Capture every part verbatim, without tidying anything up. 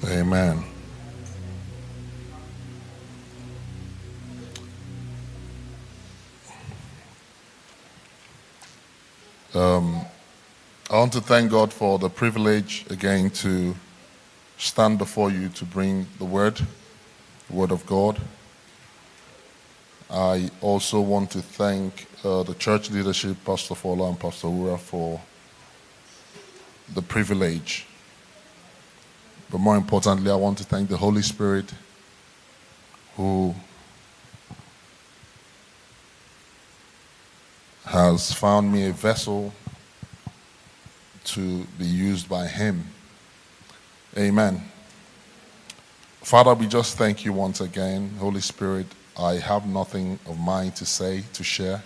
Amen. Um, I want to thank God for the privilege again to stand before you to bring the word, the word of God. I also want to thank uh, the church leadership, Pastor Fola and Pastor Ura, for the privilege. But more importantly, I want to thank the Holy Spirit who has found me a vessel to be used by Him. Amen. Father, we just thank you once again. Holy Spirit, I have nothing of mine to say, to share.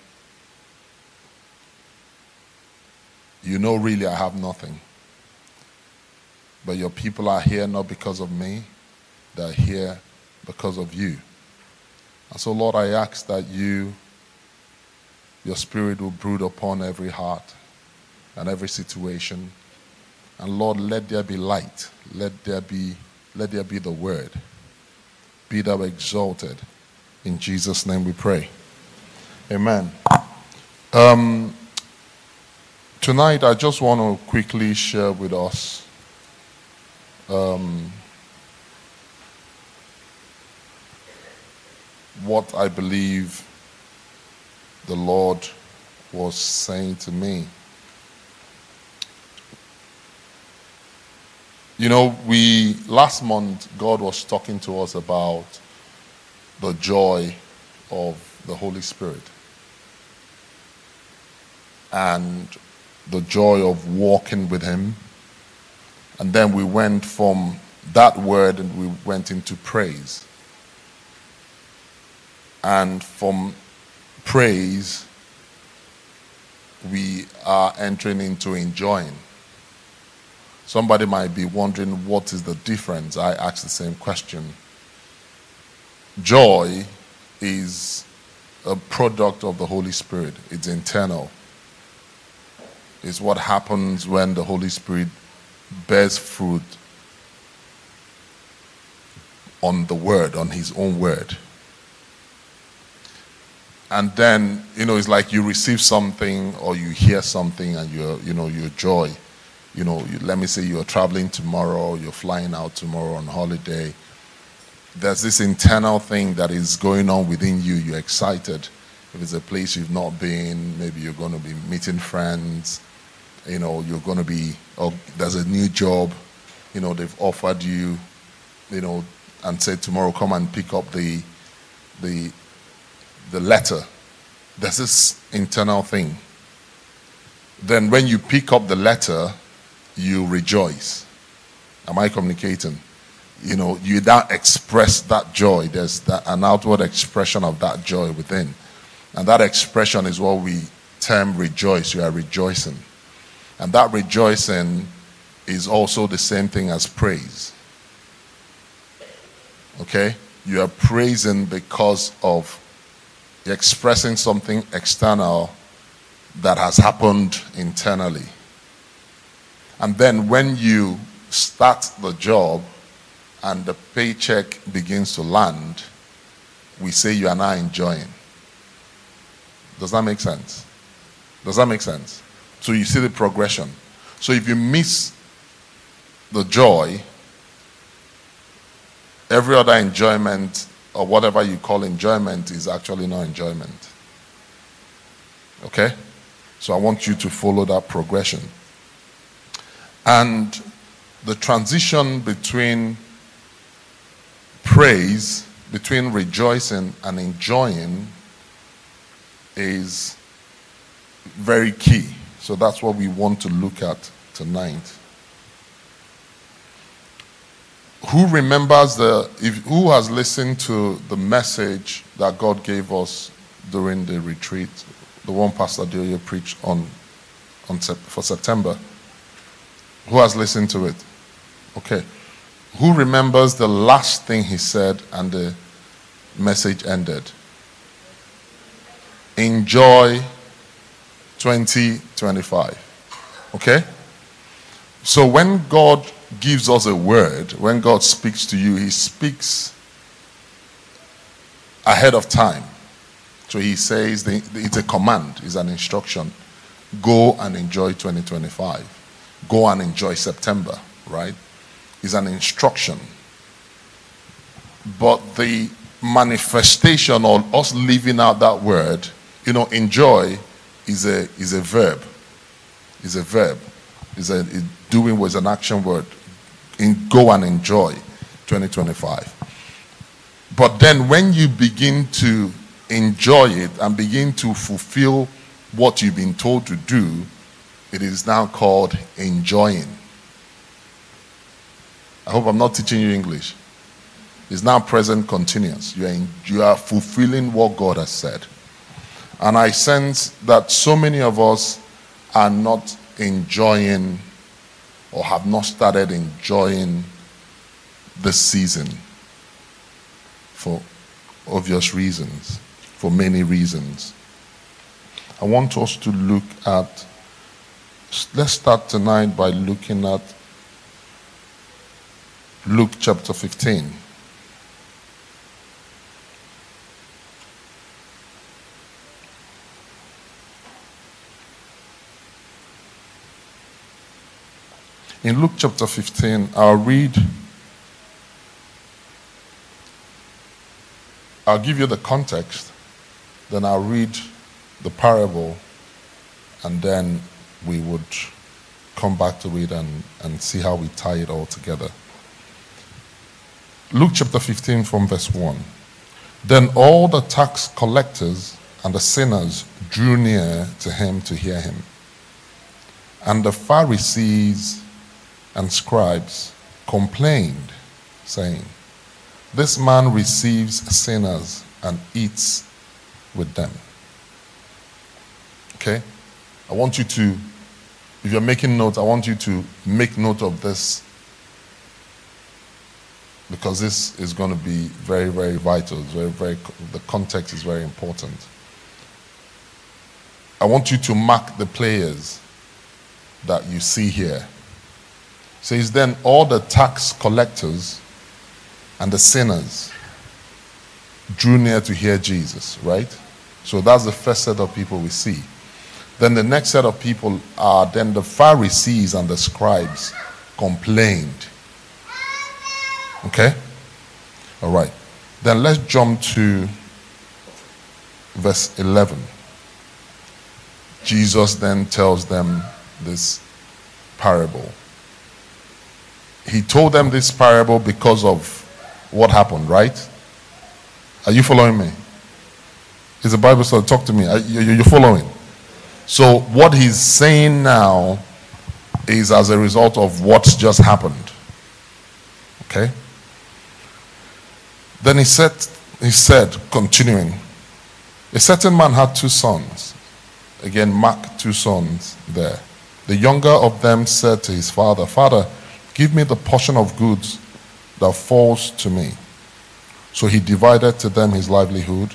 You know really I have nothing. But your people are here not because of me. They're here because of you. And so, Lord, I ask that you, your Spirit will brood upon every heart and every situation. And Lord, let there be light. Let there be, let there be the word. Be thou exalted. In Jesus' name we pray. Amen. Um, tonight I just want to quickly share with us um, what I believe the Lord was saying to me. You know, we last month God was talking to us about the joy of the Holy Spirit and the joy of walking with Him. And then we went from that word and we went into praise. And from praise, we are entering into enjoying. Somebody might be wondering, what is the difference? I asked the same question. Joy is a product of the Holy Spirit. It's internal. It's what happens when the Holy Spirit bears fruit on the word, on His own word. And then, you know, it's like you receive something or you hear something and you're, you know, your joy. You know, you, let me say you're traveling tomorrow, you're flying out tomorrow on holiday. There's this internal thing that is going on within you. You're excited. If it's a place you've not been, maybe you're going to be meeting friends. You know, you're going to be, oh, there's a new job. You know, they've offered you, you know, and said tomorrow come and pick up the, the, the letter. There's this internal thing. Then when you pick up the letter, you rejoice. Am I communicating? You know, you now express that joy. There's that, an outward expression of that joy within. And that expression is what we term rejoice. You are rejoicing. And that rejoicing is also the same thing as praise. Okay? You are praising because of expressing something external that has happened internally. And then when you start the job and the paycheck begins to land, we say you are now enjoying. Does that make sense? Does that make sense? So you see the progression. So if you miss the joy, every other enjoyment or whatever you call enjoyment is actually not enjoyment. Okay? So I want you to follow that progression. And the transition between praise, between rejoicing and enjoying is very key. So that's what we want to look at tonight. Who remembers the, if, who has listened to the message that God gave us during the retreat, the one Pastor Delia preached on, on for September? Who has listened to it? Okay. Who remembers the last thing he said and the message ended? Enjoy twenty twenty-five. Okay? So when God gives us a word, when God speaks to you, he speaks ahead of time. So he says the, it's a command, it's an instruction. Go and enjoy twenty twenty-five. Go and enjoy September, right? It's an instruction. But the manifestation or us living out that word, you know, enjoy is a is a verb. Is a verb. Is a it, doing was an action word. In go and enjoy twenty twenty-five. But then when you begin to enjoy it and begin to fulfill what you've been told to do, it is now called enjoying. I hope I'm not teaching you English. It's now present continuous. You are, in, you are fulfilling what God has said. And I sense that so many of us are not enjoying or have not started enjoying this season for obvious reasons, for many reasons. I want us to look at, let's start tonight by looking at Luke chapter fifteen. In Luke chapter fifteen, I'll read, I'll give you the context, then I'll read the parable, and then we would come back to it and, and see how we tie it all together. Luke chapter fifteen from verse one. Then all the tax collectors and the sinners drew near to him to hear him. And the Pharisees and scribes complained, saying, "This man receives sinners and eats with them." Okay? I want you to, if you're making notes, I want you to make note of this, because this is going to be very, very vital. It's very, very, the context is very important. I want you to mark the players that you see here. It says, then all the tax collectors and the sinners drew near to hear Jesus, right? So that's the first set of people we see. Then the next set of people are then the Pharisees and the scribes complained. Okay? All right. Then let's jump to verse eleven. Jesus then tells them this parable. He told them this parable because of what happened, right? Are you following me? Is the Bible study? Talk to me. Are you, you're following? So what he's saying now is as a result of what's just happened. Okay? Then he said, he said, continuing, a certain man had two sons. Again, mark two sons there. The younger of them said to his father, "Father, give me the portion of goods that falls to me." So he divided to them his livelihood.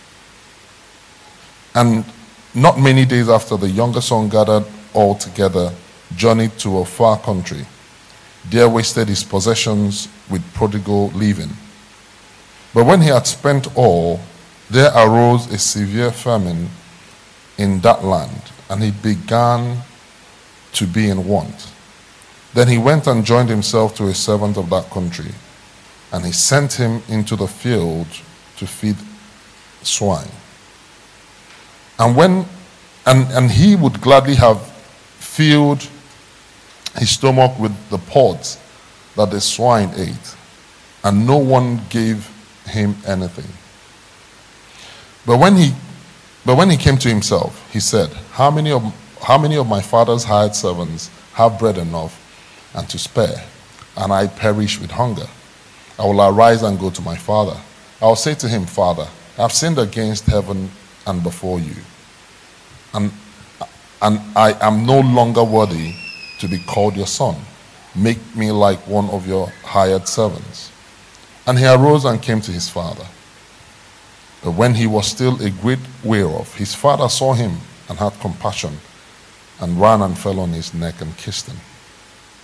And not many days after, the younger son gathered all together, journeyed to a far country. There wasted his possessions with prodigal living. But when he had spent all, there arose a severe famine in that land, and he began to be in want. Then he went and joined himself to a servant of that country, and he sent him into the field to feed swine. And when and, and he would gladly have filled his stomach with the pods that the swine ate, and no one gave him anything. But when he but when he came to himself, he said, How many of how many of my father's hired servants have bread enough and to spare, and I perish with hunger? I will arise and go to my father. I will say to him, Father, I have sinned against heaven and before you, and and I am no longer worthy to be called your son. Make me like one of your hired servants. And he arose and came to his father. But when he was still a great way off, his father saw him and had compassion, and ran and fell on his neck and kissed him.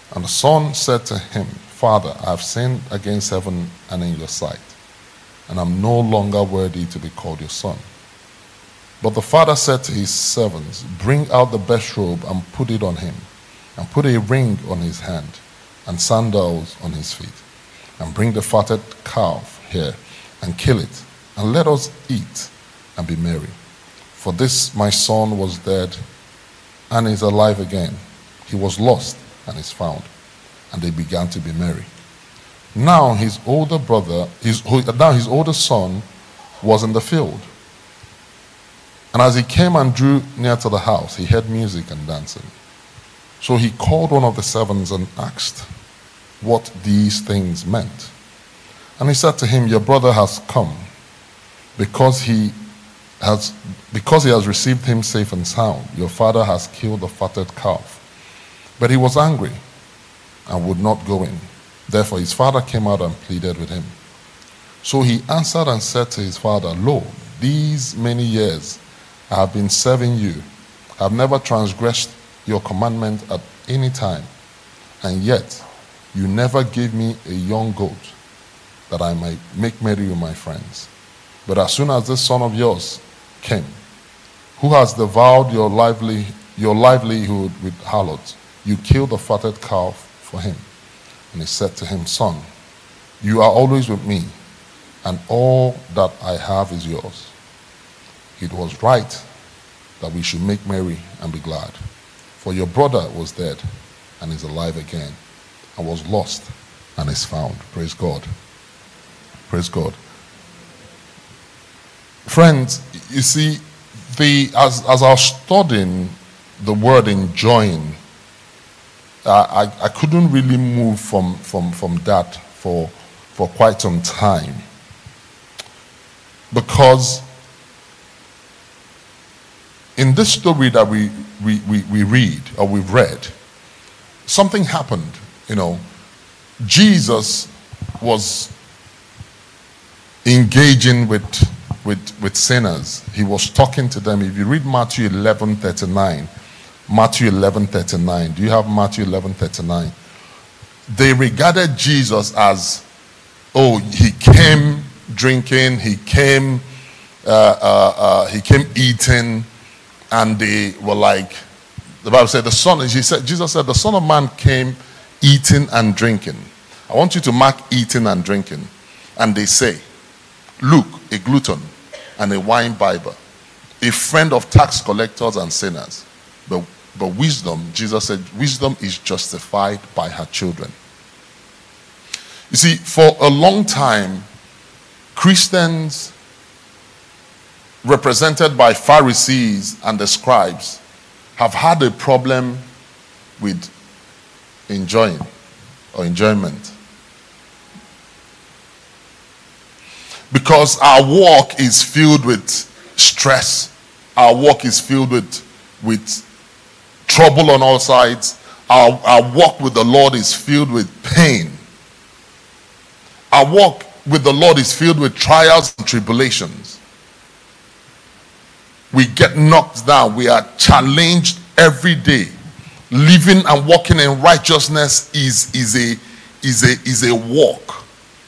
And the son said to him, Father, I have sinned against heaven and in your sight, and I'm no longer worthy to be called your son. But the father said to his servants, Bring out the best robe and put it on him, and put a ring on his hand and sandals on his feet. And bring the fatted calf here and kill it, and let us eat and be merry. For this my son was dead and is alive again. He was lost and is found. And they began to be merry. Now his older brother, his, now his older son was in the field. And as he came and drew near to the house, he heard music and dancing. So he called one of the servants and asked what these things meant. And he said to him, Your brother has come, because he has because he has received him safe and sound. Your father has killed the fatted calf. But he was angry and would not go in. Therefore his father came out and pleaded with him. So he answered and said to his father, Lo, these many years I have been serving you. I have never transgressed your commandment at any time. And yet you never gave me a young goat that I might make merry with my friends. But as soon as this son of yours came, who has devoured your lively your livelihood with harlots, you killed the fatted calf for him. And he said to him, Son, you are always with me, and all that I have is yours. It was right that we should make merry and be glad. For your brother was dead and is alive again, and was lost and is found. Praise God. Praise God. Friends, you see, the as, as I was studying the word enjoying, uh, I, I couldn't really move from, from, from that for, for quite some time. Because in this story that we, we, we, we read, or we've read, something happened. You know, Jesus was engaging with, with, with sinners. He was talking to them. If you read Matthew eleven thirty-nine, Matthew eleven thirty-nine, do you have Matthew eleven thirty-nine? They regarded Jesus as, oh, he came drinking, he came, uh, uh, uh, he came eating, and they were like, the Bible said, the son, he said, Jesus said, the Son of Man came eating and drinking. I want you to mark eating and drinking. And they say, Luke, a glutton and a wine bibber, a friend of tax collectors and sinners. But, but wisdom, Jesus said, wisdom is justified by her children. You see, for a long time, Christians, represented by Pharisees and the scribes, have had a problem with enjoying or enjoyment. Because our walk is filled with stress. Our walk is filled with, with trouble on all sides. Our, our walk with the Lord is filled with pain. Our walk with the Lord is filled with trials and tribulations. We get knocked down. We are challenged every day. Living and walking in righteousness is, is, a, is, a, is a walk.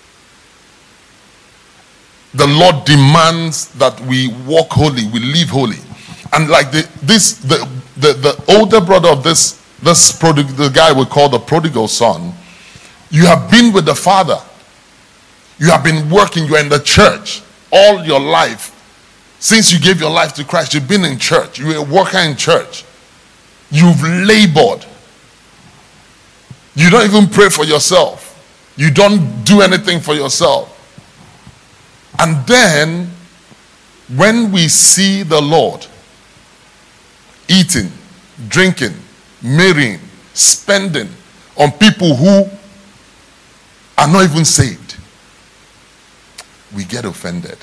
The Lord demands that we walk holy, we live holy. And like the, this, the, the, the older brother of this, this prodig- the guy we call the prodigal son, you have been with the father. You have been working, you are in the church all your life. Since you gave your life to Christ, you've been in church. You're a worker in church. You've labored. You don't even pray for yourself. You don't do anything for yourself. And then, when we see the Lord eating, drinking, marrying, spending on people who are not even saved, we get offended.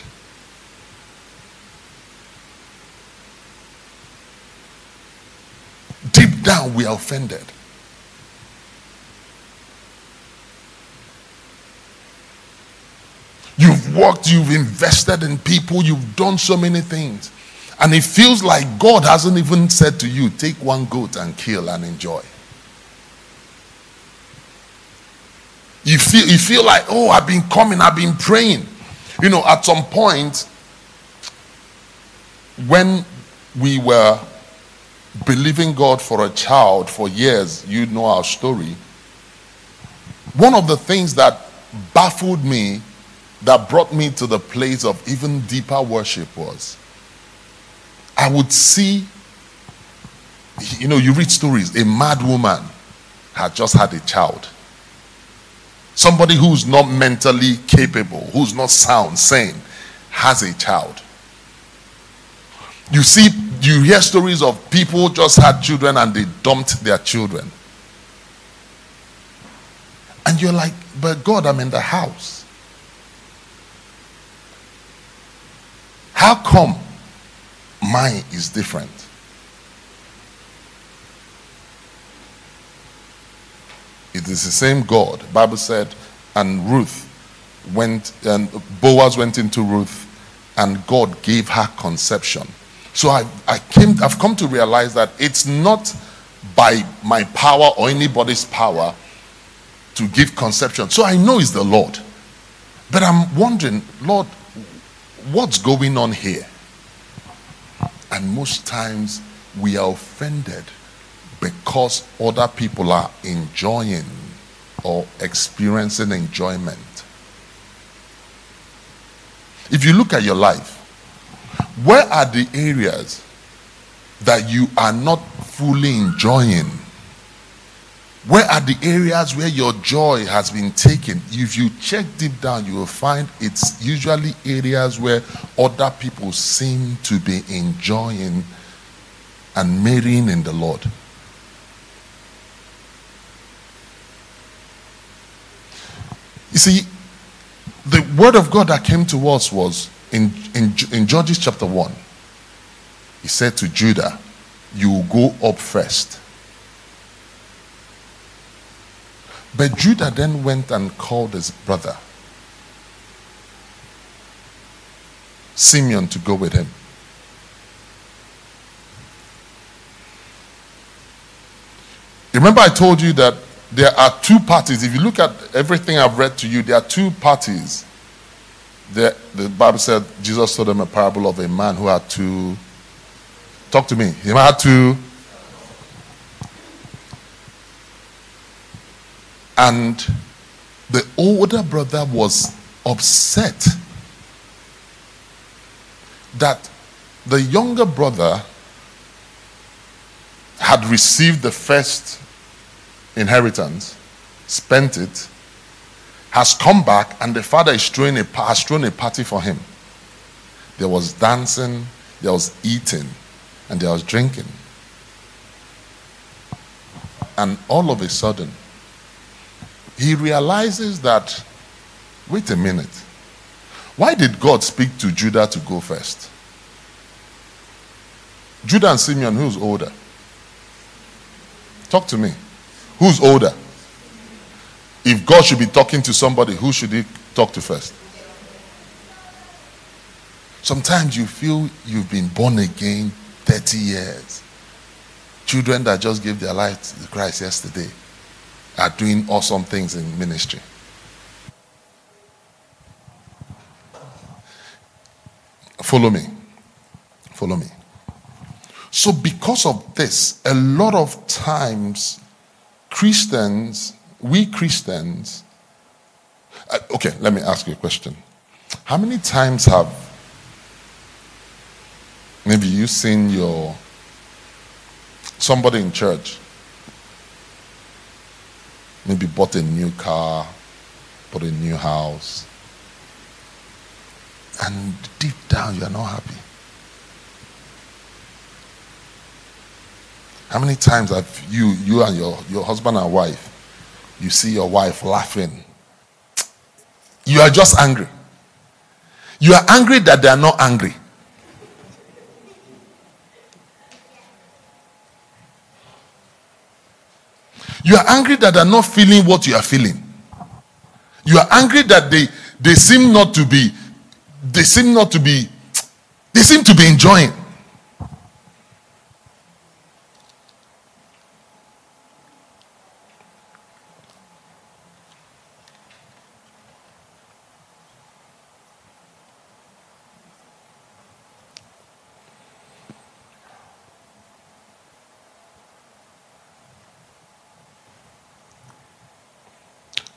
Deep down, we are offended. You've worked, you've invested in people, you've done so many things. And it feels like God hasn't even said to you, take one goat and kill and enjoy. you feel you feel like, oh, I've been coming, I've been praying. You know, at some point when we were believing God for a child for years, you know our story. One of the things that baffled me, that brought me to the place of even deeper worship, was I would see, you know, you read stories, a mad woman had just had a child. Somebody who's not mentally capable, who's not sound, sane, has a child. You see, you hear stories of people just had children and they dumped their children. And you're like, but God, I'm in the house. How come mine is different? It is the same God. The Bible said, and Ruth went, and Boaz went into Ruth, and God gave her conception. So I, I came, I've come to realize that it's not by my power or anybody's power to give conception. So I know it's the Lord. But I'm wondering, Lord, what's going on here? And most times we are offended because other people are enjoying or experiencing enjoyment. If you look at your life, where are the areas that you are not fully enjoying? Where are the areas where your joy has been taken? If you check deep down, you will find it's usually areas where other people seem to be enjoying and marrying in the Lord. You see, the word of God that came to us was in, in, in Judges chapter one. He said to Judah, you will go up first. But Judah then went and called his brother Simeon to go with him. Remember I told you that there are two parties. If you look at everything I've read to you, there are two parties. The, the Bible said Jesus told them a parable of a man who had two. Talk to me. He had two. And the older brother was upset that the younger brother had received the first inheritance, spent it, has come back, and the father is throwing a, has thrown a party for him. There was dancing, there was eating, and there was drinking. And all of a sudden, he realizes that, wait a minute, why did God speak to Judah to go first? Judah and Simeon, who's older? Talk to me. Who's older? If God should be talking to somebody, who should he talk to first? Sometimes you feel you've been born again thirty years. Children that just gave their life to Christ yesterday are doing awesome things in ministry. Follow me. Follow me. So because of this, a lot of times Christians, we Christians, uh, okay, let me ask you a question. How many times have maybe you seen your somebody in church maybe bought a new car, bought a new house, and deep down you are not happy? How many times have you, you and your, your husband and wife, you see your wife laughing? You are just angry. You are angry that they are not angry. You are angry that they are not feeling what you are feeling. You are angry that they, they seem not to be, they seem not to be, they seem to be enjoying.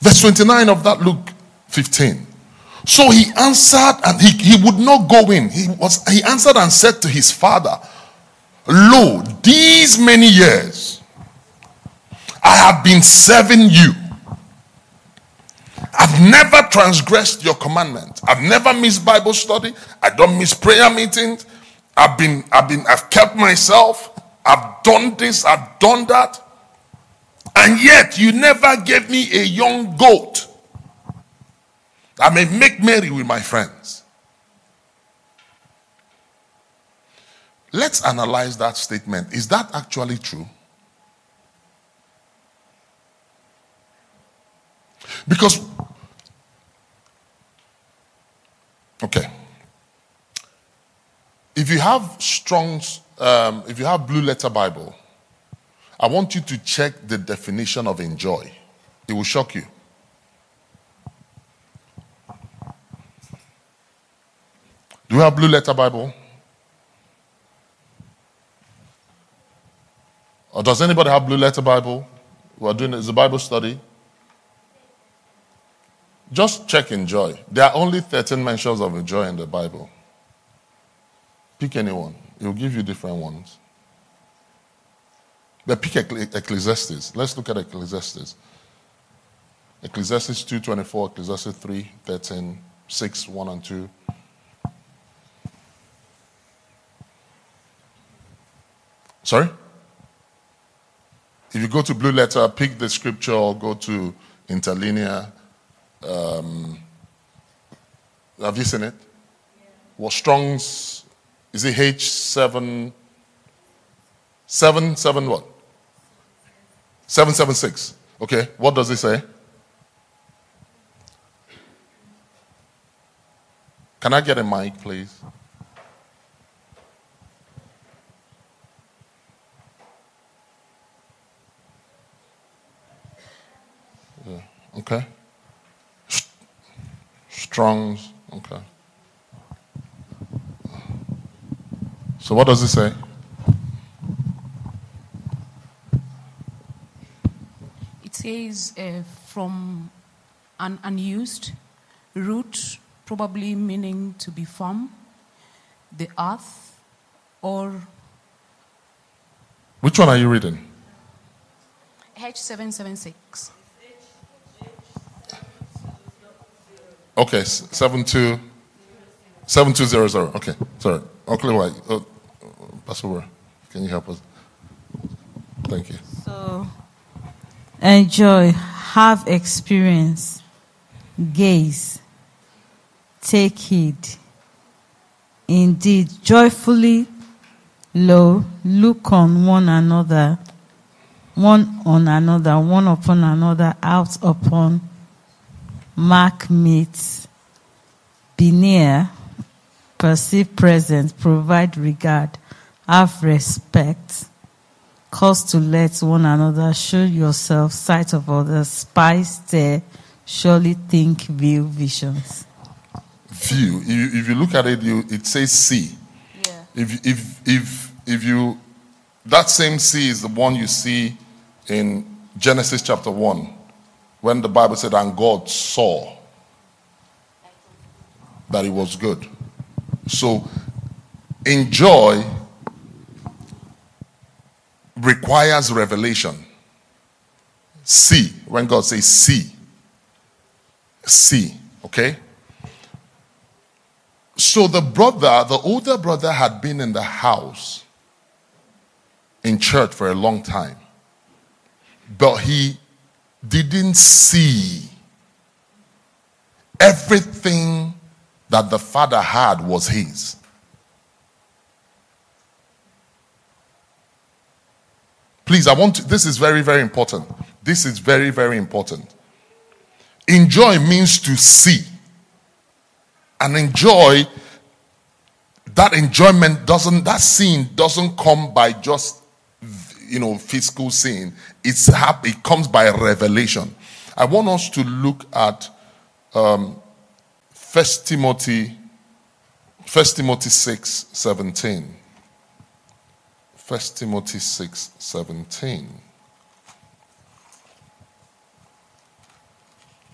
Verse twenty-nine of that Luke fifteen. So he answered, and he, he would not go in. He was he answered and said to his father, Lo, these many years I have been serving you. I've never transgressed your commandment. I've never missed Bible study. I don't miss prayer meetings. I've been, I've been, I've kept myself. I've done this, I've done that. And yet you never gave me a young goat. I may make merry with my friends. Let's analyze that statement. Is that actually true? Because, okay, if you have Strong's, um, if you have Blue Letter Bible, I want you to check the definition of enjoy. It will shock you. Do you have Blue Letter Bible? Or does anybody have Blue Letter Bible? We are doing it as a Bible study. Just check enjoy. There are only thirteen mentions of enjoy in the Bible. Pick anyone. It will give you different ones. But pick Ecclesiastes. Let's look at Ecclesiastes. Ecclesiastes two twenty-four, Ecclesiastes three thirteen, six, one and two. Sorry? If you go to Blue Letter, pick the scripture or go to Interlinear. Um, have you seen it? Yeah. What Strong's, is it H seven, seven, seven what? seven seven six. Okay, what does it say? Can I get a mic, please? Yeah. Okay. Strong's, okay. So what does it say? It says uh, from an unused root, probably meaning to be firm, the earth, or... Which one are you reading? H seven seven six. Okay, seven two seven two zero zero. Okay, sorry. Uncle White, oh, Pastor Wura, can you help us? Thank you. So, enjoy, have experience, gaze, take heed. Indeed, joyfully, lo, look on one another, one on another, one upon another, out upon. Mark meet, be near, perceive present, provide regard, have respect, cause to let one another, show yourself, sight of others, spy, stare, surely think, view, visions. View. If you, if you look at it, you, it says see. Yeah. If if if if you, that same see is the one you see in Genesis chapter one. When the Bible said, and God saw that it was good. So, enjoy requires revelation. See, when God says see. See, okay? So the brother, the older brother had been in the house in church for a long time. But he didn't see everything that the father had was his. Please, I want to, this is very, very important. This is very, very important. Enjoy means to see. And enjoy, that enjoyment doesn't, that seeing doesn't come by just, you know, physical seeing. It's it comes by revelation. I want us to look at um, First Timothy, First Timothy six seventeen. First Timothy six seventeen.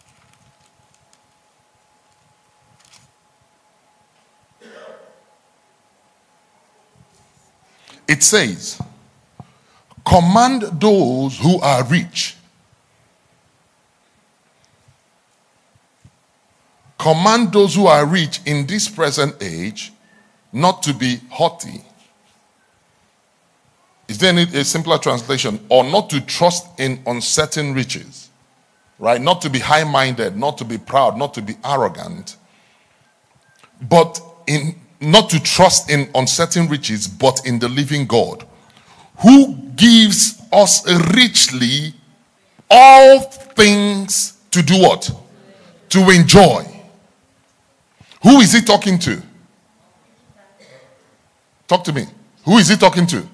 it says, command those who are rich. Command those who are rich in this present age not to be haughty. Is there any, a simpler translation? Or not to trust in uncertain riches. Right? Not to be high-minded, not to be proud, not to be arrogant. But in not to trust in uncertain riches, but in the living God, who gives us richly all things to do what? To enjoy. Who is he talking to? Talk to me. Who is he talking to?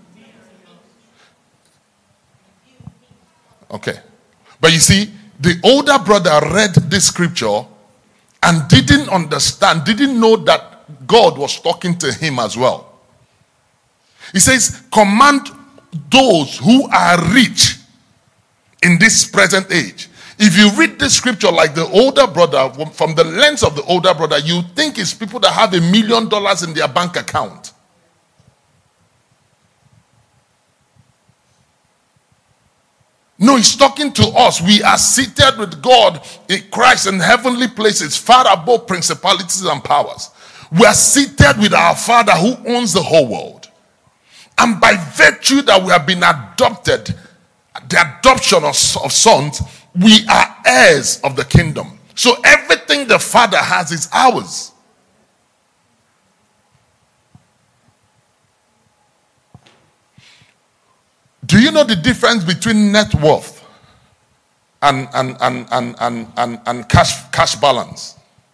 Okay. But you see, the older brother read this scripture and didn't understand, didn't know that God was talking to him as well. He says, command those who are rich in this present age. If you read this scripture like the older brother, from the lens of the older brother, you think it's people that have a million dollars in their bank account. No, he's talking to us. We are seated with God in Christ in heavenly places, far above principalities and powers. We are seated with our Father who owns the whole world. And by virtue that we have been adopted, the adoption of, of sons, we are heirs of the kingdom. So everything the Father has is ours. Do you know the difference between net worth and, and, and, and, and, and, and cash, cash balance?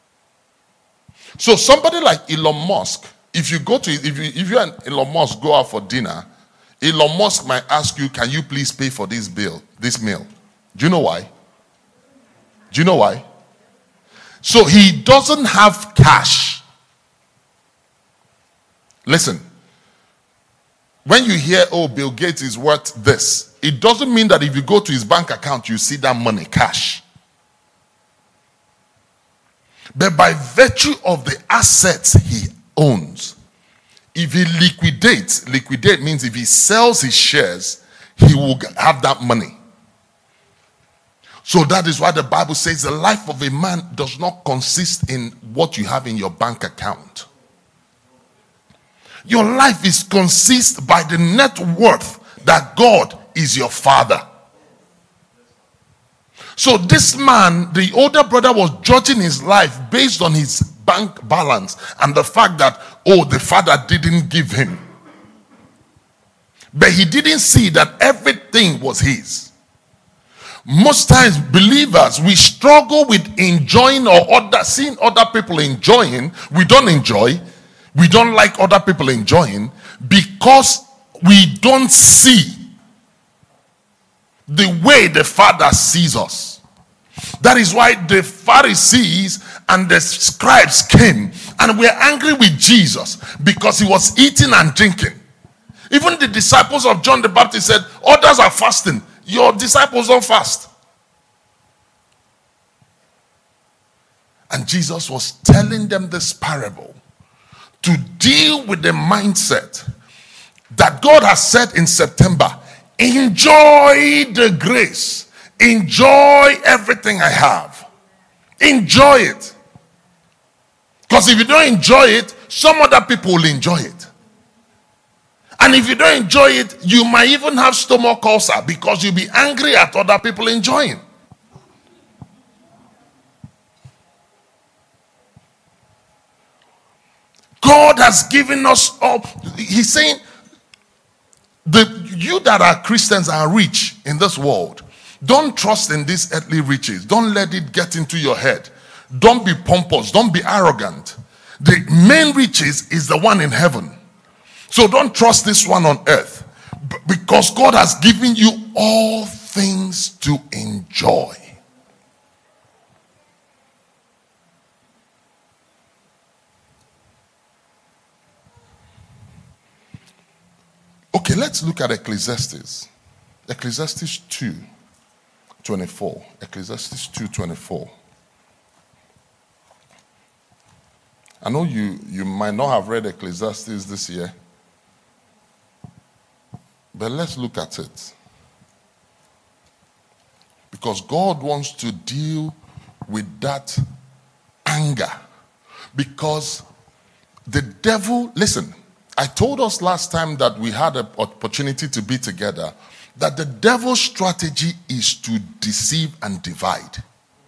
So somebody like Elon Musk, if you go to, if you, if you and Elon Musk go out for dinner, Elon Musk might ask you, can you please pay for this bill, this meal? Do you know why? Do you know why? So he doesn't have cash. Listen. When you hear, oh, Bill Gates is worth this, it doesn't mean that if you go to his bank account, you see that money, cash. But by virtue of the assets he owns, if he liquidates, liquidate means if he sells his shares, he will have that money. So that is why the Bible says the life of a man does not consist in what you have in your bank account. Your life is consists by the net worth that God is your Father. So this man, the older brother, was judging his life based on his bank balance and the fact that, oh, the father didn't give him. But he didn't see that everything was his. Most times, believers, we struggle with enjoying or other, seeing other people enjoying. We don't enjoy. We don't like other people enjoying because we don't see the way the Father sees us. That is why the Pharisees and the scribes came and were angry with Jesus because he was eating and drinking. Even the disciples of John the Baptist said, others are fasting. Your disciples don't fast. And Jesus was telling them this parable to deal with the mindset that God has said in September, enjoy the grace. Enjoy everything I have. Enjoy it. Because if you don't enjoy it, some other people will enjoy it. And if you don't enjoy it, you might even have stomach ulcer because you'll be angry at other people enjoying. God has given us all. He's saying, the you that are Christians are rich in this world. Don't trust in these earthly riches. Don't let it get into your head. Don't be pompous. Don't be arrogant. The main riches is the one in heaven. So don't trust this one on earth. Because God has given you all things to enjoy. Okay, let's look at Ecclesiastes. Ecclesiastes two twenty-four. Ecclesiastes two twenty-four. I know you, you might not have read Ecclesiastes this year. But let's look at it. Because God wants to deal with that anger. Because the devil, listen, I told us last time that we had an opportunity to be together, that the devil's strategy is to deceive and divide.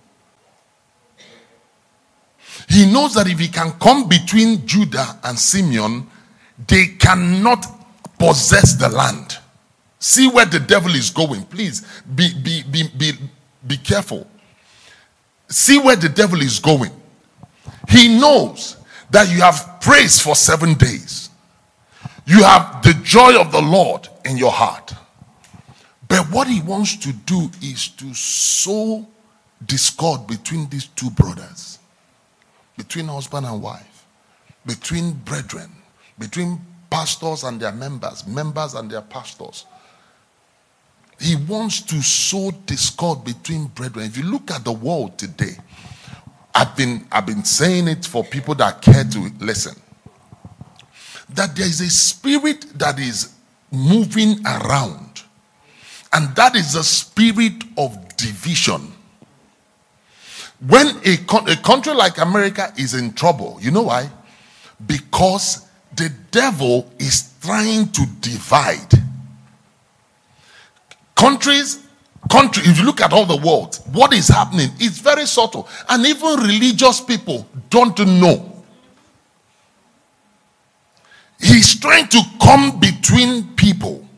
He knows that if he can come between Judah and Simeon, they cannot possess the land. See where the devil is going. Please be, be, be, be, be careful. See where the devil is going. He knows that you have praised for seven days. You have the joy of the Lord in your heart. But what he wants to do is to sow discord between these two brothers, between husband and wife, between brethren, between pastors and their members, members and their pastors. He wants to sow discord between brethren. If you look at the world today, I've been, I've been saying it for people that care to listen, that there is a spirit that is moving around, and that is the spirit of division. When a, a country like America is in trouble, you know why? Because the devil is trying to divide. Countries, country, if you look at all the world, what is happening is very subtle. And even religious people don't know. He's trying to come between people.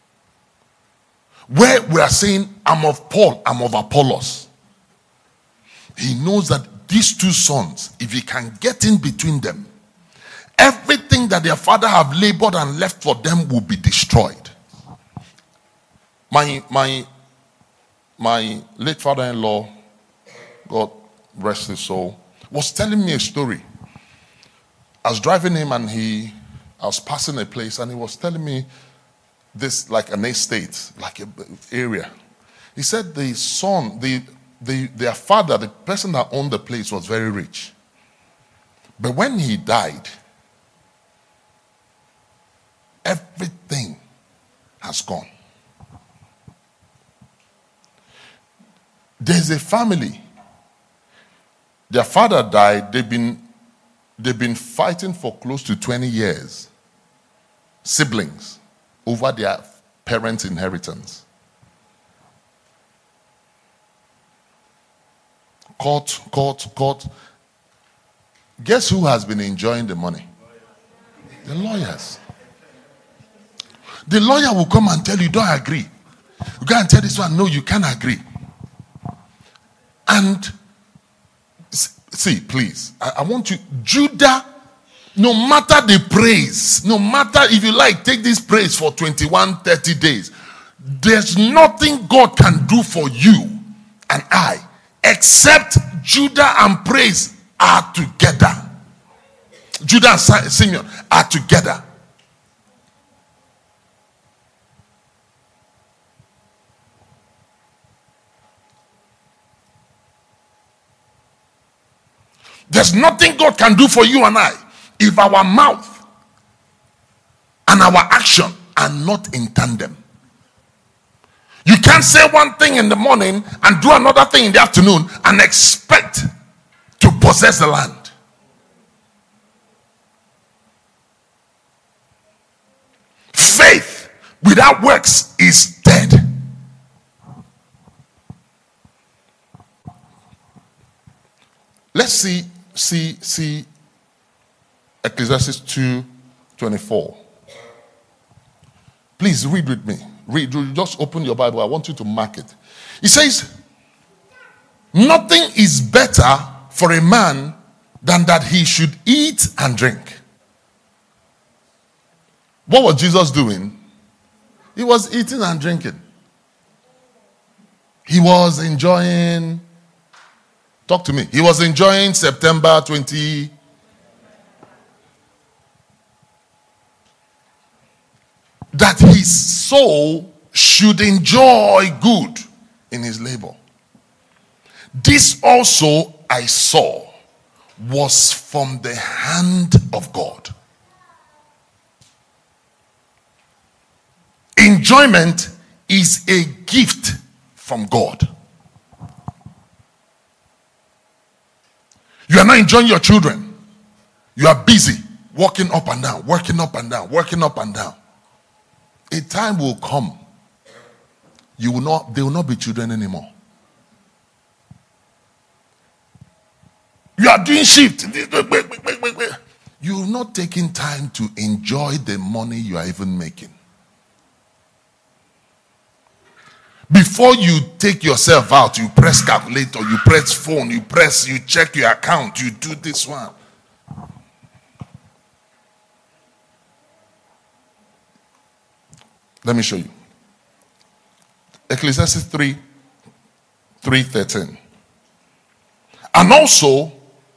Where we are saying, I'm of Paul, I'm of Apollos. He knows that these two sons, if he can get in between them, everything that their father have labored and left for them will be destroyed. My my my late father-in-law, God rest his soul, was telling me a story. I was driving him and he, I was passing a place and he was telling me this, like an estate, like an area. He said the son, the, the their father, the person that owned the place was very rich. But when he died, everything has gone. There's a family. Their father died. They've been, they've been fighting for close to twenty years. Siblings over their parents' inheritance. Court, court, court. Guess who has been enjoying the money? The lawyers. The lawyer will come and tell you, don't agree. You go and tell this one, no, you can't agree. And see, please, I, I want you, Judah, no matter the praise, no matter if you like, take this praise for twenty-one, thirty days. There's nothing God can do for you and I except Judah and praise are together. Judah and Simeon are together. There's nothing God can do for you and I if our mouth and our action are not in tandem. You can't say one thing in the morning and do another thing in the afternoon and expect to possess the land. Faith without works is dead. Let's see, see, see Ecclesiastes two twenty-four. Please read with me. Read, just open your Bible. I want you to mark it. It says, nothing is better for a man than that he should eat and drink. What was Jesus doing? He was eating and drinking. He was enjoying. Talk to me. He was enjoying September twentieth. That his soul should enjoy good in his labor. This also I saw was from the hand of God. enjoyment is a gift from God. You are not enjoying your children. You are busy walking up and down, working up and down, working up and down. A time will come. You will not, they will not be children anymore. You are doing shift. You're not taking time to enjoy the money you are even making. Before you take yourself out, you press calculator, you press phone, you press, you check your account, you do this one. Let me show you. Ecclesiastes three, three thirteen. And also,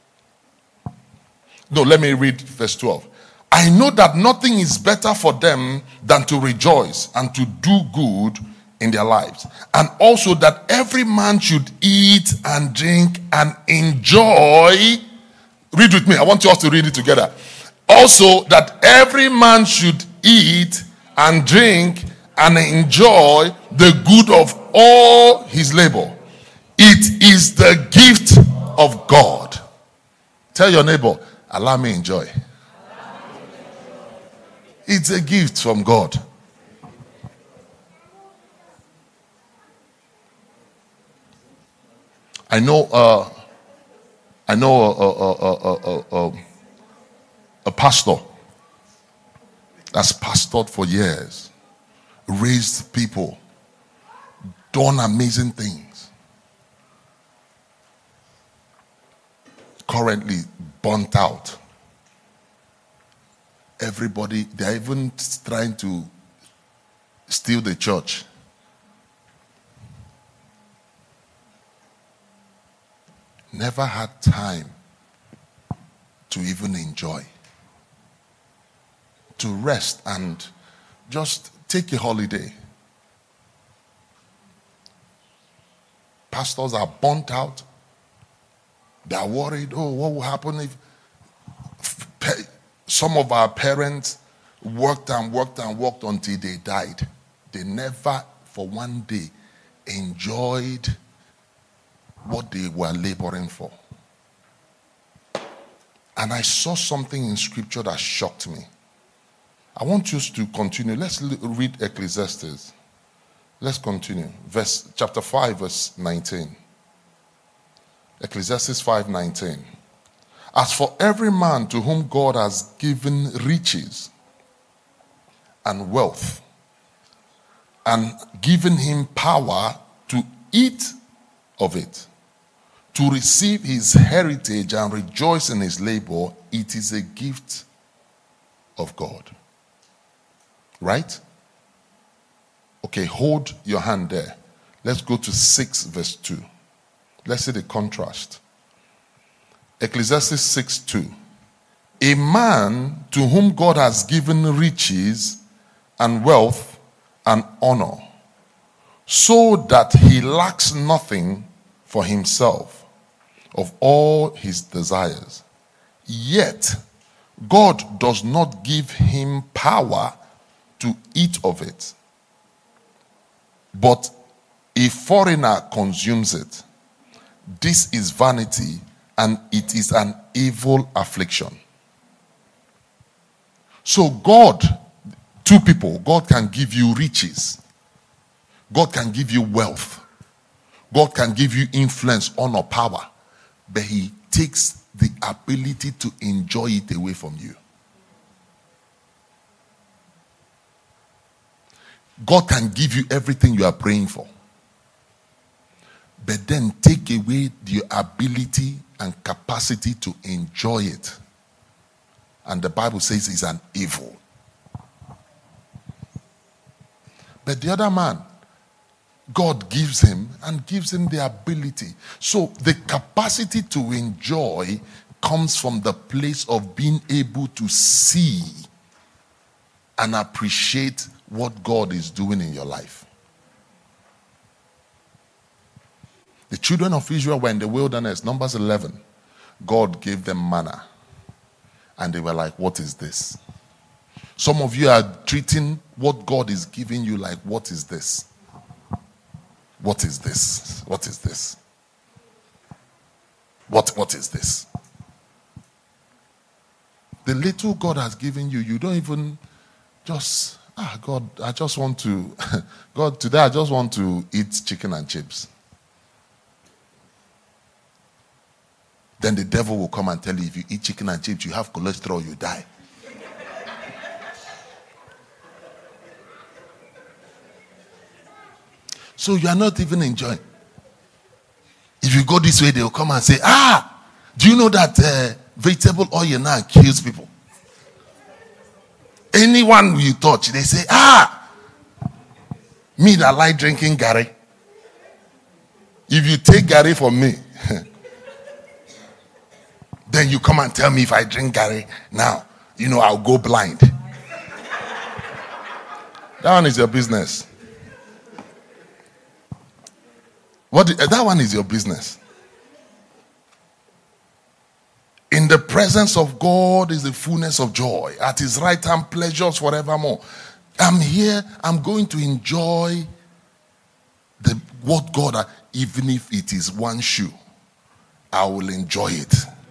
no, let me read verse twelve. I know that nothing is better for them than to rejoice and to do good in their lives. And also that every man should eat and drink and enjoy. Read with me. I want you all to read it together. Also that every man should eat and drink and enjoy the good of all his labor. It is the gift of God. Tell your neighbor, allow me enjoy. It's a gift from God. I know, uh, I know a, a, a, a, a, a pastor that's pastored for years, raised people, done amazing things. Currently burnt out. Everybody, they're even trying to steal the church. Never had time to even enjoy, to rest and just take a holiday. Pastors are burnt out. They are worried, oh, what will happen if some of our parents worked and worked and worked until they died. They never for one day enjoyed what they were laboring for. And I saw something in scripture that shocked me. I want us to continue. Let's read Ecclesiastes. Let's continue. Verse chapter five, verse nineteen. Ecclesiastes five nineteen. As for every man to whom God has given riches and wealth, and given him power to eat of it, to receive his heritage and rejoice in his labor, it is a gift of God. Right? Okay, hold your hand there. Let's go to six verse two. Let's see the contrast. Ecclesiastes six two. A man to whom God has given riches and wealth and honor, so that he lacks nothing for himself of all his desires. Yet God does not give him power to eat of it, but a foreigner consumes it. This is vanity, and it is an evil affliction. So God, two people, God can give you riches. God can give you wealth. God can give you influence, honor, power. But he takes the ability to enjoy it away from you. God can give you everything you are praying for, but then take away the ability and capacity to enjoy it. And the Bible says it's an evil. But the other man, God gives him and gives him the ability. So the capacity to enjoy comes from the place of being able to see and appreciate what God is doing in your life. The children of Israel were in the wilderness, Numbers eleven. God gave them manna. And they were like, what is this? Some of you are treating what God is giving you like, what is this? What is this? What is this? What, what is this? The little God has given you, you don't even just, ah, God, I just want to, God, today I just want to eat chicken and chips. Then the devil will come and tell you, if you eat chicken and chips, you have cholesterol, you die. So you are not even enjoying. If you go this way, they will come and say, ah, do you know that uh, vegetable oil now kills people? Anyone you touch, they say, ah, me that like drinking Gary. If you take Gary from me, then you come and tell me if I drink Gary now, you know, I'll go blind. That one is your business. What, that one is your business. In the presence of God is the fullness of joy. At his right hand, pleasures forevermore. I'm here. I'm going to enjoy the what God, even if it is one shoe, I will enjoy it.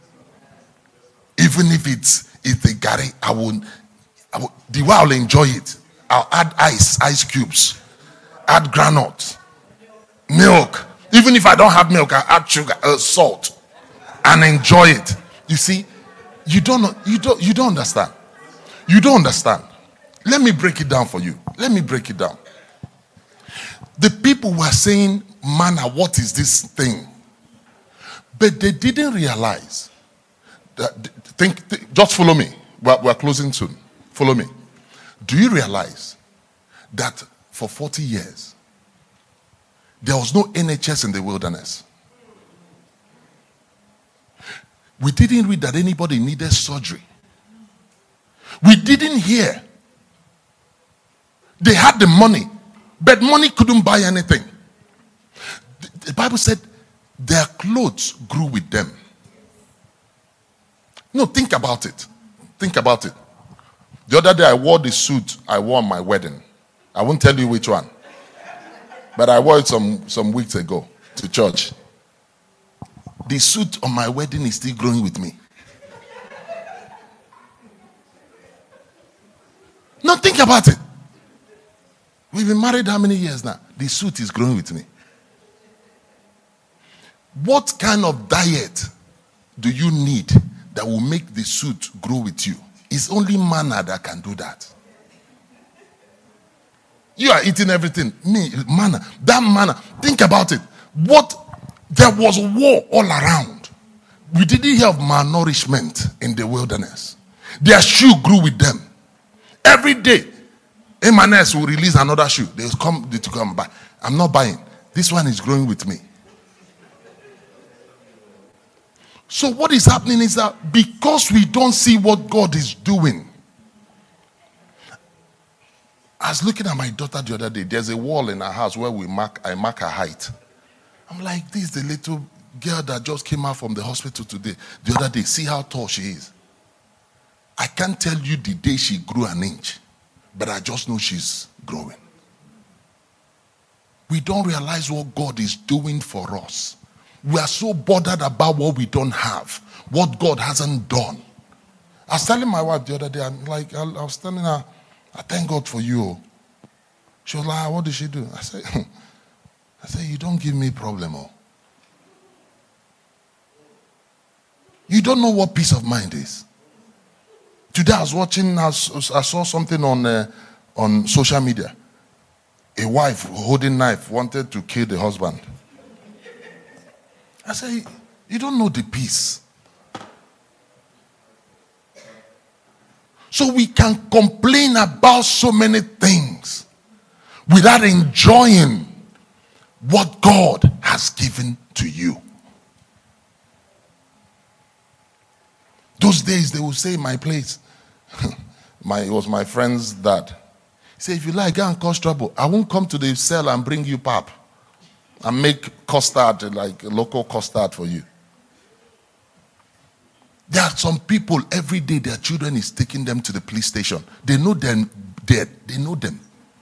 Even if it's it's a Gary, I will, I will. The way I'll enjoy it, I'll add ice, ice cubes, add granite, milk. Even if I don't have milk, I add sugar, uh, salt, and enjoy it. You see, you don't, you don't, you don't understand. You don't understand. Let me break it down for you. Let me break it down. The people were saying, "Manna, what is this thing?" But they didn't realize that. Think, think just follow me. We're, we're closing soon. Follow me. Do you realize that for forty years? There was no N H S in the wilderness. We didn't read that anybody needed surgery. We didn't hear. They had the money, but money couldn't buy anything. The Bible said their clothes grew with them. No, think about it. Think about it. The other day I wore the suit I wore on my wedding. I won't tell you which one. But I wore it some, some weeks ago to church. The suit on my wedding is still growing with me. Now think about it. We've been married how many years now? The suit is growing with me. What kind of diet do you need that will make the suit grow with you? It's only manna that can do that. You are eating everything. Me, manna. That manna. Think about it. What? There was war all around. We didn't hear of malnourishment in the wilderness. Their shoe grew with them. Every day, M and S will release another shoe. They'll come to come buy. I'm not buying. This one is growing with me. So what is happening is that because we don't see what God is doing. I was looking at my daughter the other day. There's a wall in our house where we mark, I mark her height. I'm like, this is the little girl that just came out from the hospital today. The other day, see how tall she is. I can't tell you the day she grew an inch, but I just know she's growing. We don't realize what God is doing for us. We are so bothered about what we don't have, what God hasn't done. I was telling my wife the other day, I'm like, I was telling her, I thank God for you. She was like, what did she do? I said, I said, you don't give me problem. Oh. You don't know what peace of mind is. Today I was watching, I saw something on uh, on social media. A wife holding knife wanted to kill the husband. I said, you don't know the peace. So we can complain about so many things without enjoying what God has given to you. Those days they will say in my place, my, it was my friend's dad. He said, if you like, go and cause trouble. I won't come to the cell and bring you pap and make custard, like local custard for you. There are some people every day their children is taking them to the police station. They know them dead. They know them.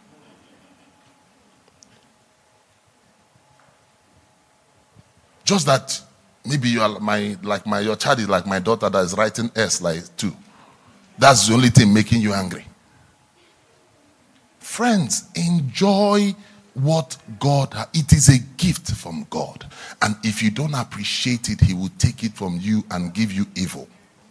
Just that maybe you are my like my your child is like my daughter that is writing S like two. That's the only thing making you angry. Friends, enjoy what God has. It is a gift from God. And if you don't appreciate it, he will take it from you and give you evil.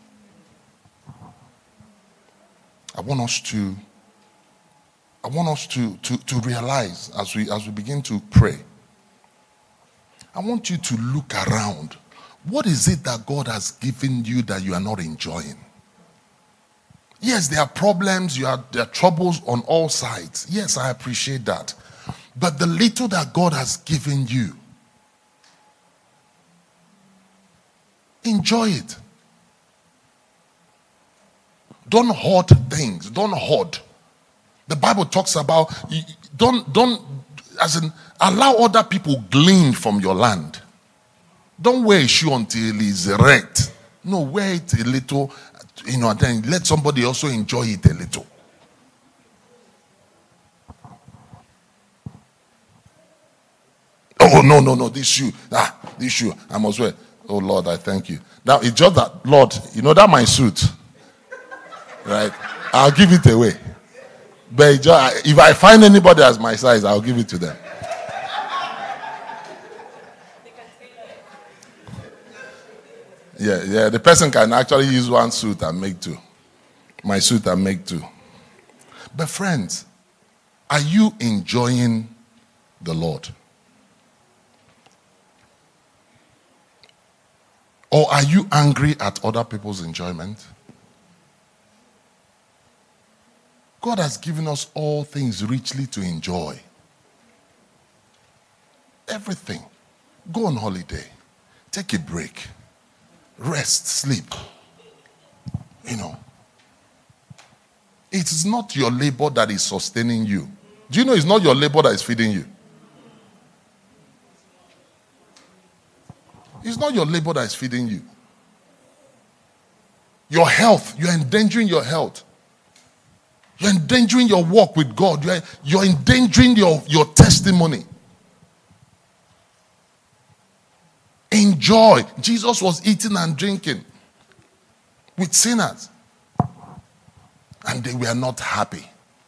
I want us to I want us to, to, to realize as we as we begin to pray. I want you to look around. What is it that God has given you that you are not enjoying? Yes, there are problems, you have, there are troubles on all sides. Yes, I appreciate that. But the little that God has given you, enjoy it. Don't hoard things. Don't hoard. The Bible talks about, don't, don't, as in, allow other people glean from your land. Don't wear a shoe until it's erect. No, wear it a little, you know, and then let somebody also enjoy it a little. Oh, no, no, no, this shoe, ah, this shoe, I must wear. Oh, Lord, I thank you. Now, it's just that, Lord, you know, that my suit, right? I'll give it away. But just, if I find anybody as my size, I'll give it to them. Yeah, yeah, the person can actually use one suit and make two. My suit and make two. But friends, are you enjoying the Lord? Or are you angry at other people's enjoyment? God has given us all things richly to enjoy. Everything. Go on holiday. Take a break. Rest, sleep. You know. It is not your labor that is sustaining you. Do you know it's not your labor that is feeding you? It's not your labor that is feeding you. Your health, you're endangering your health. You're endangering your walk with God. You're, you're endangering your, your testimony. Enjoy. Jesus was eating and drinking with sinners. And they were not happy.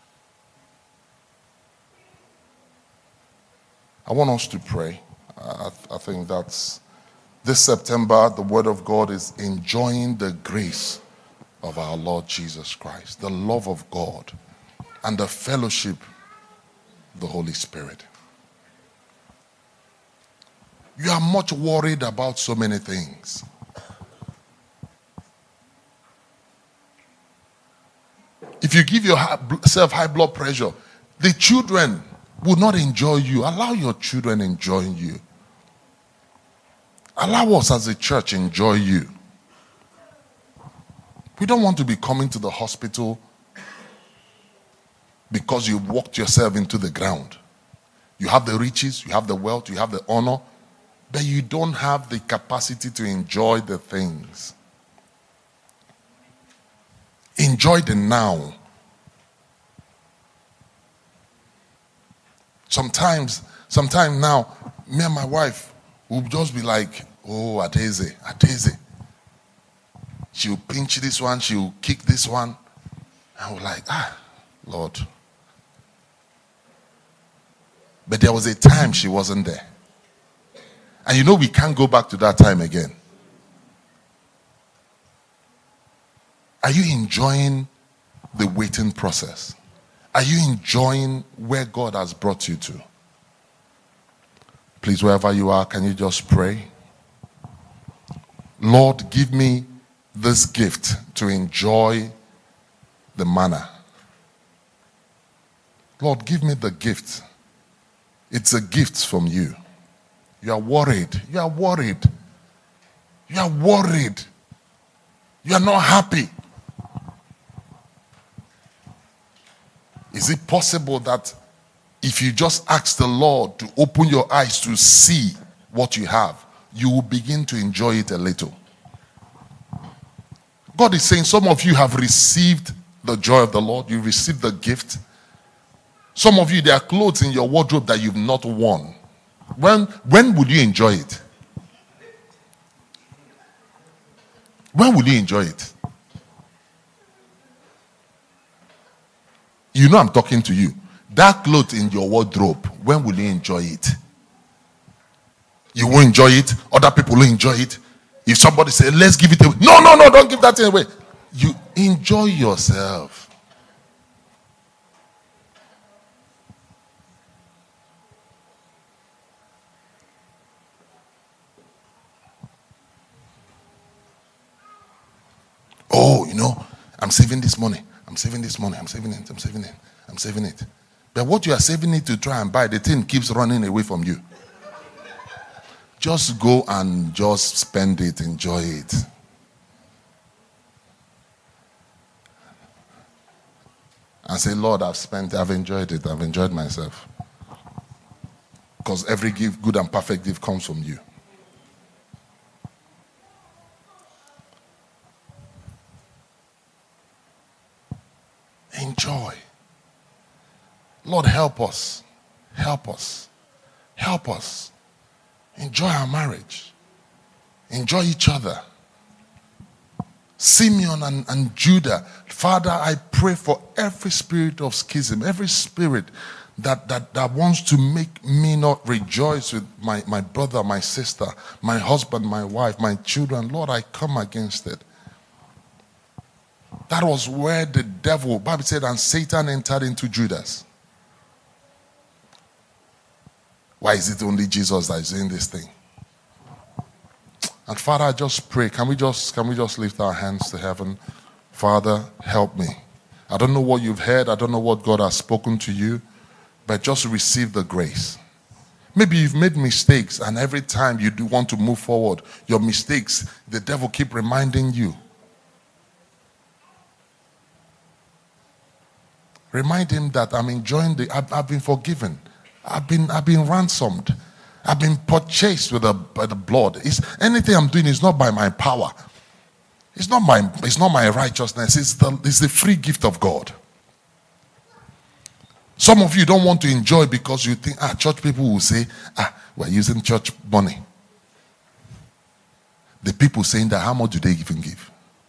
I want us to pray. I, I think that's this September, the word of God is enjoying the grace of our Lord Jesus Christ, the love of God, and the fellowship of the Holy Spirit. You are much worried about so many things. If you give yourself high blood pressure, the children will not enjoy you. Allow your children enjoying you. Allow us as a church enjoy you. We don't want to be coming to the hospital because you walked yourself into the ground. You have the riches, you have the wealth, you have the honor, but you don't have the capacity to enjoy the things. Enjoy the now. Sometimes, sometimes now, me and my wife will just be like, oh, Adeze, Adeze. She'll pinch this one, she'll kick this one. And we're like, ah, Lord. But there was a time she wasn't there. And you know we can't go back to that time again. Are you enjoying the waiting process? Are you enjoying where God has brought you to? Please, wherever you are, can you just pray? Lord, give me this gift to enjoy the manna. Lord, give me the gift. It's a gift from you. You are worried. You are worried. You are worried. You are not happy. Is it possible that if you just ask the Lord to open your eyes to see what you have, you will begin to enjoy it a little? God is saying some of you have received the joy of the Lord. You received the gift. Some of you, there are clothes in your wardrobe that you've not worn. When, when would you enjoy it? When will you enjoy it? You know I'm talking to you. That cloth in your wardrobe, when will you enjoy it? You won't enjoy it. Other people will enjoy it. If somebody says, let's give it away. No, no, no, don't give that thing away. You enjoy yourself. Oh, you know, I'm saving this money. I'm saving this money. I'm saving it. I'm saving it. I'm saving it. But what you are saving it to try and buy, the thing keeps running away from you. Just go and just spend it. Enjoy it. And say, Lord, I've spent it. I've enjoyed it. I've enjoyed myself. Because every gift, good and perfect gift, comes from you. Enjoy. Lord, help us. Help us. Help us. Enjoy our marriage. Enjoy each other. Simeon and, and Judah. Father, I pray for every spirit of schism, every spirit that, that, that wants to make me not rejoice with my, my brother, my sister, my husband, my wife, my children. Lord, I come against it. That was where the devil, Bible said, and Satan entered into Judas. Why is it only Jesus that is doing this thing? And Father, I just pray, can we just can we just lift our hands to heaven? Father, help me. I don't know what you've heard, I don't know what God has spoken to you, but just receive the grace. Maybe you've made mistakes, and every time you do want to move forward, your mistakes, the devil keep reminding you. Remind him that I'm enjoying the, I've, I've been forgiven. I've been, I've been ransomed. I've been purchased with the, by the blood. It's, anything I'm doing is not by my power. It's not my, it's not my righteousness. It's the, it's the free gift of God. Some of you don't want to enjoy because you think, ah, church people will say, ah, we're using church money. The people saying that, how much do they even give?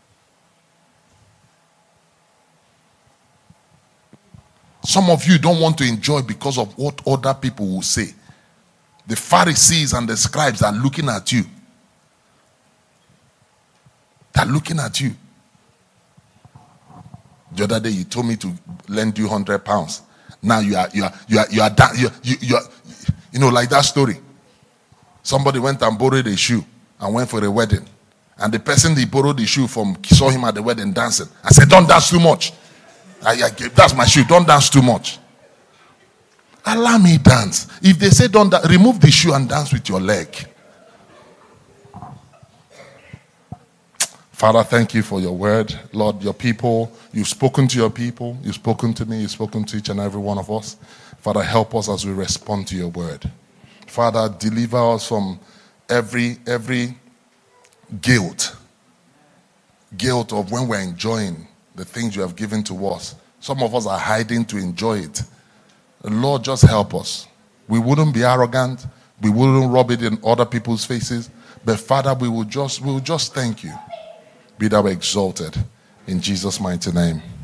Some of you don't want to enjoy because of what other people will say. The Pharisees and the scribes are looking at you. They're looking at you. The other day you told me to lend you one hundred pounds. Now you are, you are, you are, you are, you, you, you, are, you know, like that story. Somebody went and borrowed a shoe and went for a wedding. And the person they borrowed the shoe from saw him at the wedding dancing. I said, don't dance too much. I, I, that's my shoe. Don't dance too much. Allow me dance. If they say don't dance, remove the shoe and dance with your leg. Father, thank you for your word. Lord, your people, you've spoken to your people. You've spoken to me. You've spoken to each and every one of us. Father, help us as we respond to your word. Father, deliver us from every, every guilt. Guilt of when we're enjoying the things you have given to us. Some of us are hiding to enjoy it. Lord, just help us. We wouldn't be arrogant. We wouldn't rub it in other people's faces. But Father, we will just, we will just thank you. Be thou exalted. In Jesus' mighty name.